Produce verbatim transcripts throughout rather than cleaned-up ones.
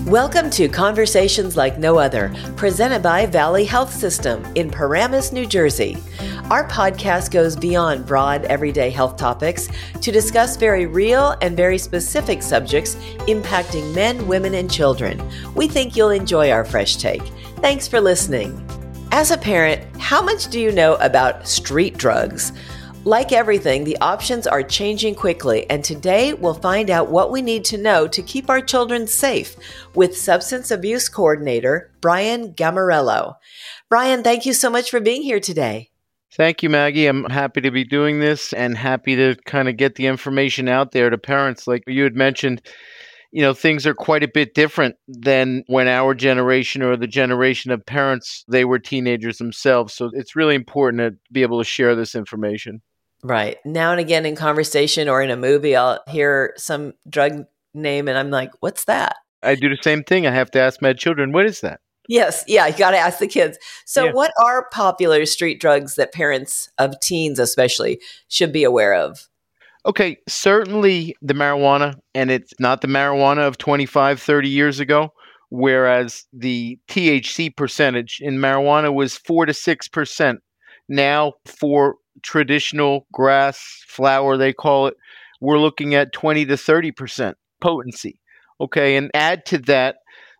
Welcome to Conversations Like No Other, presented by Valley Health System in Paramus, New Jersey. Our podcast goes beyond broad, everyday health topics to discuss very real and very specific subjects impacting men, women, and children. We think you'll enjoy our fresh take. Thanks for listening. As a parent, how much do you know about street drugs? Like everything, the options are changing quickly, and today we'll find out what we need to know to keep our children safe with Substance Abuse Coordinator Brian Gammarello. Brian, thank you so much for being here today. Thank you, Maggie. I'm happy to be doing this and happy to kind of get the information out there to parents. Like you had mentioned, you know, things are quite a bit different than when our generation or the generation of parents, they were teenagers themselves. So it's really important to be able to share this information. Right. Now and again in conversation or in a movie, I'll hear some drug name and I'm like, what's that? I do the same thing. I have to ask my children, what is that? Yes. Yeah. You got to ask the kids. So Yeah. What are popular street drugs that parents of teens especially should be aware of? Okay. Certainly the marijuana, and it's not the marijuana of twenty-five, thirty years ago, whereas the T H C percentage in marijuana was four to six percent. Now for traditional grass, flower, they call it, we're looking at twenty to thirty percent potency. Okay. And add to that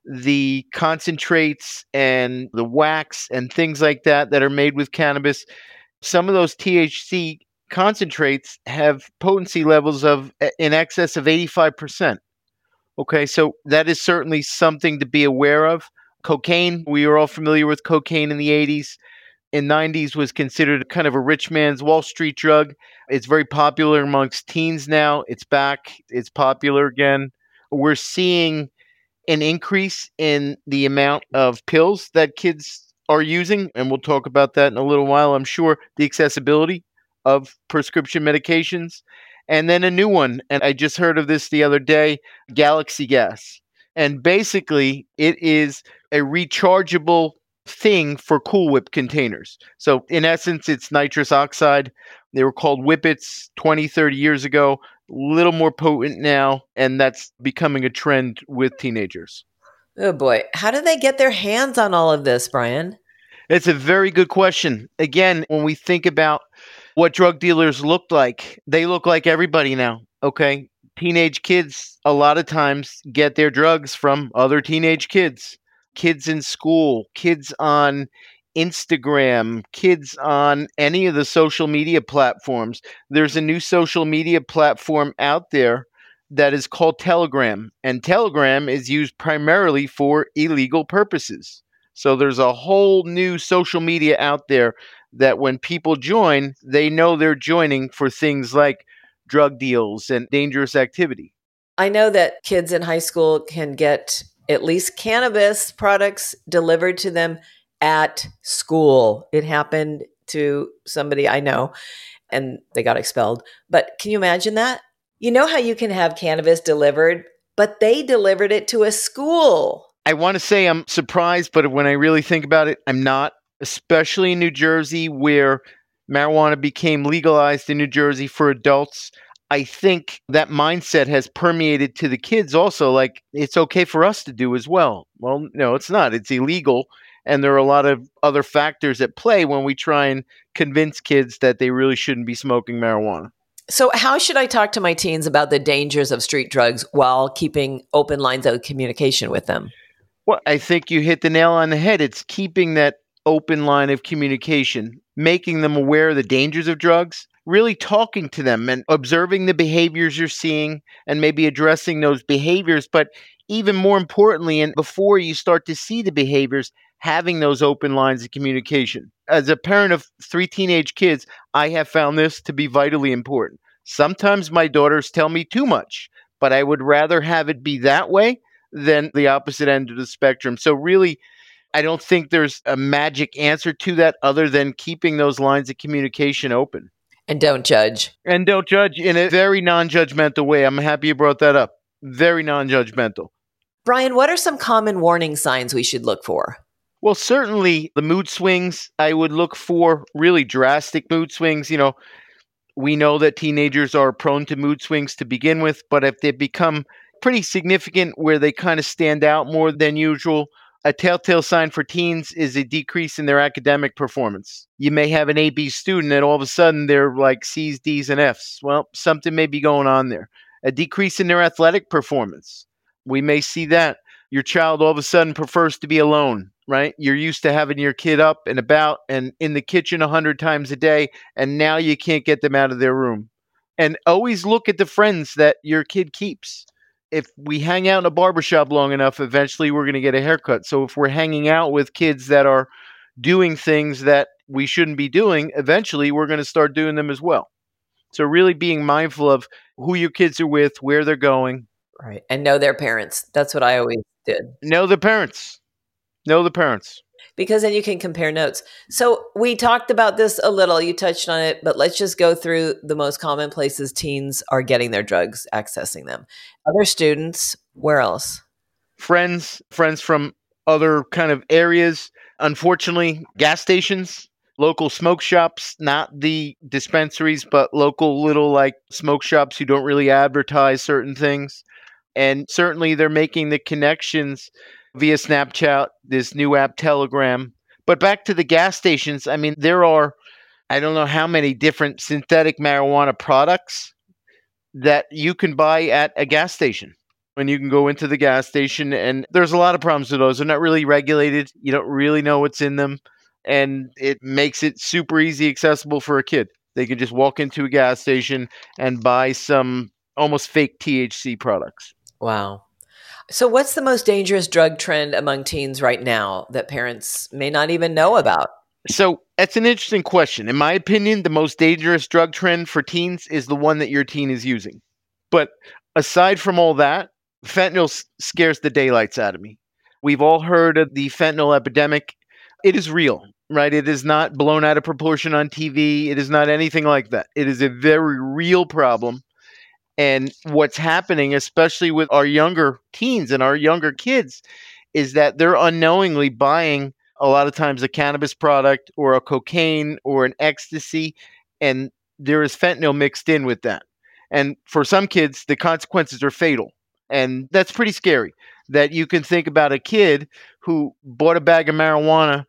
the concentrates and the wax and things like that that are made with cannabis. Some of those T H C concentrates have potency levels of in excess of eighty-five percent. Okay. So that is certainly something to be aware of. Cocaine, we are all familiar with cocaine in the eighties. In nineties was considered kind of a rich man's Wall Street drug. It's very popular amongst teens now. It's back. It's popular again. We're seeing an increase in the amount of pills that kids are using, and we'll talk about that in a little while, I'm sure. The accessibility of prescription medications. And then a new one, and I just heard of this the other day, Galaxy Gas. And basically, it is a rechargeable thing for Cool Whip containers. So in essence, it's nitrous oxide. They were called Whippets twenty, thirty years ago, a little more potent now, and that's becoming a trend with teenagers. Oh boy. How do they get their hands on all of this, Brian? It's a very good question. Again, when we think about what drug dealers looked like, they look like everybody now, okay? Teenage kids a lot of times get their drugs from other teenage kids. Kids in school, kids on Instagram, kids on any of the social media platforms. There's a new social media platform out there that is called Telegram, and Telegram is used primarily for illegal purposes. So there's a whole new social media out there that when people join, they know they're joining for things like drug deals and dangerous activity. I know that kids in high school can get at least cannabis products delivered to them at school. It happened to somebody I know and they got expelled. But can you imagine that? You know how you can have cannabis delivered, but they delivered it to a school. I want to say I'm surprised, but when I really think about it, I'm not, especially in New Jersey where marijuana became legalized in New Jersey for adults. I think that mindset has permeated to the kids also, like it's okay for us to do as well. Well, no, it's not. It's illegal. And there are a lot of other factors at play when we try and convince kids that they really shouldn't be smoking marijuana. So how should I talk to my teens about the dangers of street drugs while keeping open lines of communication with them? Well, I think you hit the nail on the head. It's keeping that open line of communication, making them aware of the dangers of drugs, really talking to them and observing the behaviors you're seeing and maybe addressing those behaviors. But even more importantly, and before you start to see the behaviors, having those open lines of communication. As a parent of three teenage kids, I have found this to be vitally important. Sometimes my daughters tell me too much, but I would rather have it be that way than the opposite end of the spectrum. So really, I don't think there's a magic answer to that other than keeping those lines of communication open. And don't judge. And don't judge in a very non-judgmental way. I'm happy you brought that up. Very non-judgmental. Brian, what are some common warning signs we should look for? Well, certainly the mood swings, I would look for really drastic mood swings. You know, we know that teenagers are prone to mood swings to begin with, but if they become pretty significant where they kind of stand out more than usual. A telltale sign for teens is a decrease in their academic performance. You may have an A B student and all of a sudden they're like C's, D's, and F's. Well, something may be going on there. A decrease in their athletic performance. We may see that. Your child all of a sudden prefers to be alone, right? You're used to having your kid up and about and in the kitchen a hundred times a day, and now you can't get them out of their room. And always look at the friends that your kid keeps. If we hang out in a barbershop long enough, eventually we're going to get a haircut. So if we're hanging out with kids that are doing things that we shouldn't be doing, eventually we're going to start doing them as well. So really being mindful of who your kids are with, where they're going. Right. And know their parents. That's what I always did. Know the parents. Know the parents. Because then you can compare notes. So we talked about this a little. You touched on it, but let's just go through the most common places teens are getting their drugs, accessing them. Other students, where else? Friends, friends from other kind of areas. Unfortunately, gas stations, local smoke shops, not the dispensaries, but local little like smoke shops who don't really advertise certain things. And certainly they're making the connections via Snapchat, this new app, Telegram. But back to the gas stations, I mean, there are, I don't know how many different synthetic marijuana products that you can buy at a gas station. And you can go into the gas station, and there's a lot of problems with those. They're not really regulated. You don't really know what's in them. And it makes it super easy accessible for a kid. They can just walk into a gas station and buy some almost fake T H C products. Wow. So what's the most dangerous drug trend among teens right now that parents may not even know about? So that's an interesting question. In my opinion, the most dangerous drug trend for teens is the one that your teen is using. But aside from all that, fentanyl s- scares the daylights out of me. We've all heard of the fentanyl epidemic. It is real, right? It is not blown out of proportion on T V. It is not anything like that. It is a very real problem. And what's happening, especially with our younger teens and our younger kids, is that they're unknowingly buying a lot of times a cannabis product or a cocaine or an ecstasy, and there is fentanyl mixed in with that. And for some kids, the consequences are fatal. And that's pretty scary that you can think about a kid who bought a bag of marijuana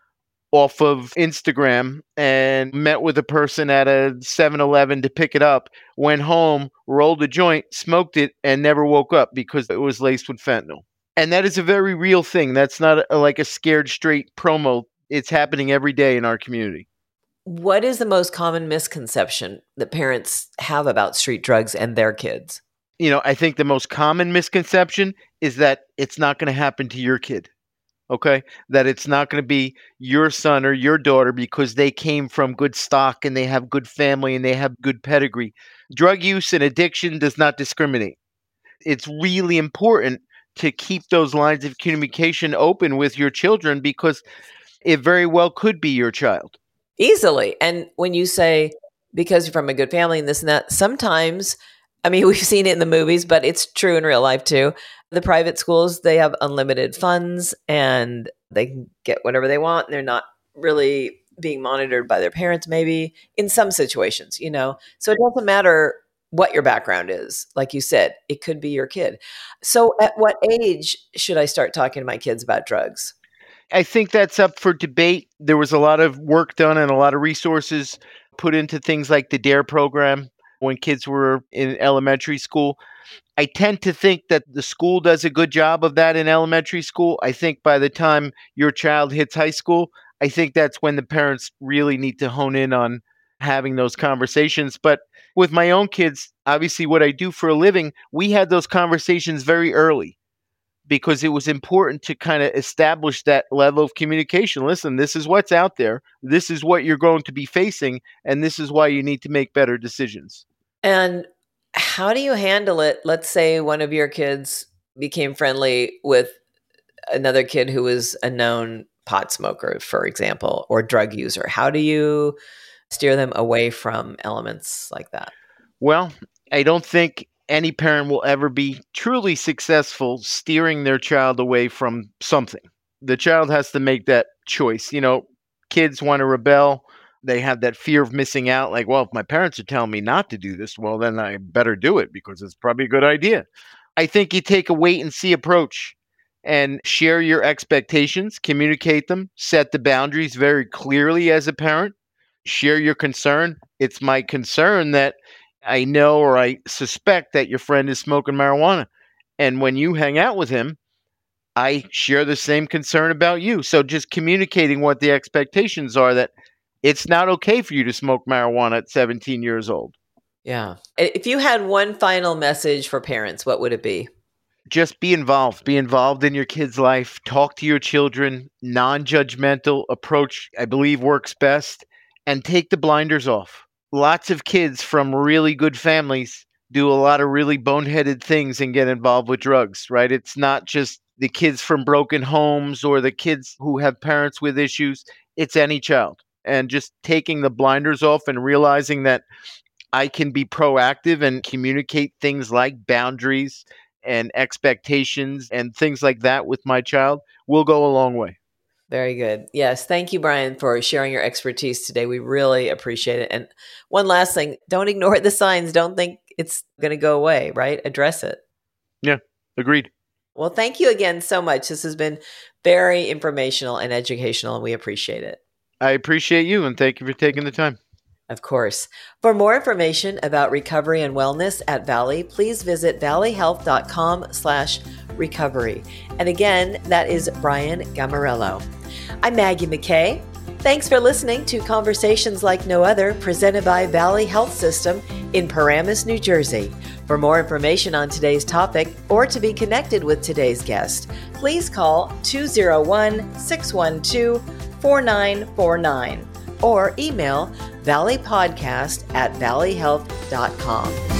off of Instagram and met with a person at a seven eleven to pick it up, went home, rolled a joint, smoked it, and never woke up because it was laced with fentanyl. And that is a very real thing. That's not a, like a scared straight promo. It's happening every day in our community. What is the most common misconception that parents have about street drugs and their kids? You know, I think the most common misconception is that it's not going to happen to your kid. Okay, that it's not going to be your son or your daughter because they came from good stock and they have good family and they have good pedigree. Drug use and addiction does not discriminate. It's really important to keep those lines of communication open with your children because it very well could be your child. Easily. And when you say, because you're from a good family and this and that, sometimes, I mean, we've seen it in the movies, but it's true in real life too. The private schools, they have unlimited funds and they can get whatever they want. And they're not really being monitored by their parents, maybe in some situations, you know? So it doesn't matter what your background is. Like you said, it could be your kid. So at what age should I start talking to my kids about drugs? I think that's up for debate. There was a lot of work done and a lot of resources put into things like the DARE program when kids were in elementary school. I tend to think that the school does a good job of that in elementary school. I think by the time your child hits high school, I think that's when the parents really need to hone in on having those conversations. But with my own kids, obviously what I do for a living, we had those conversations very early because it was important to kind of establish that level of communication. Listen, this is what's out there. This is what you're going to be facing. And this is why you need to make better decisions. And how do you handle it? Let's say one of your kids became friendly with another kid who was a known pot smoker, for example, or drug user. How do you steer them away from elements like that? Well, I don't think any parent will ever be truly successful steering their child away from something. The child has to make that choice. You know, kids want to rebel. They have that fear of missing out. Like, well, if my parents are telling me not to do this, well, then I better do it because it's probably a good idea. I think you take a wait and see approach and share your expectations, communicate them, set the boundaries very clearly as a parent, share your concern. It's my concern that I know or I suspect that your friend is smoking marijuana. And when you hang out with him, I share the same concern about you. So just communicating what the expectations are, that it's not okay for you to smoke marijuana at seventeen years old. Yeah. If you had one final message for parents, what would it be? Just be involved. Be involved in your kid's life. Talk to your children. Non-judgmental approach, I believe, works best. And take the blinders off. Lots of kids from really good families do a lot of really boneheaded things and get involved with drugs, right? It's not just the kids from broken homes or the kids who have parents with issues. It's any child. And just taking the blinders off and realizing that I can be proactive and communicate things like boundaries and expectations and things like that with my child will go a long way. Very good. Yes. Thank you, Brian, for sharing your expertise today. We really appreciate it. And one last thing, don't ignore the signs. Don't think it's going to go away, right? Address it. Yeah, agreed. Well, thank you again so much. This has been very informational and educational, and we appreciate it. I appreciate you, and thank you for taking the time. Of course. For more information about recovery and wellness at Valley, please visit valleyhealth.com slash recovery. And again, that is Brian Gammarello. I'm Maggie McKay. Thanks for listening to Conversations Like No Other, presented by Valley Health System in Paramus, New Jersey. For more information on today's topic or to be connected with today's guest, please call two oh one, six one two, four nine four nine or email valleypodcast at valleyhealth dot com.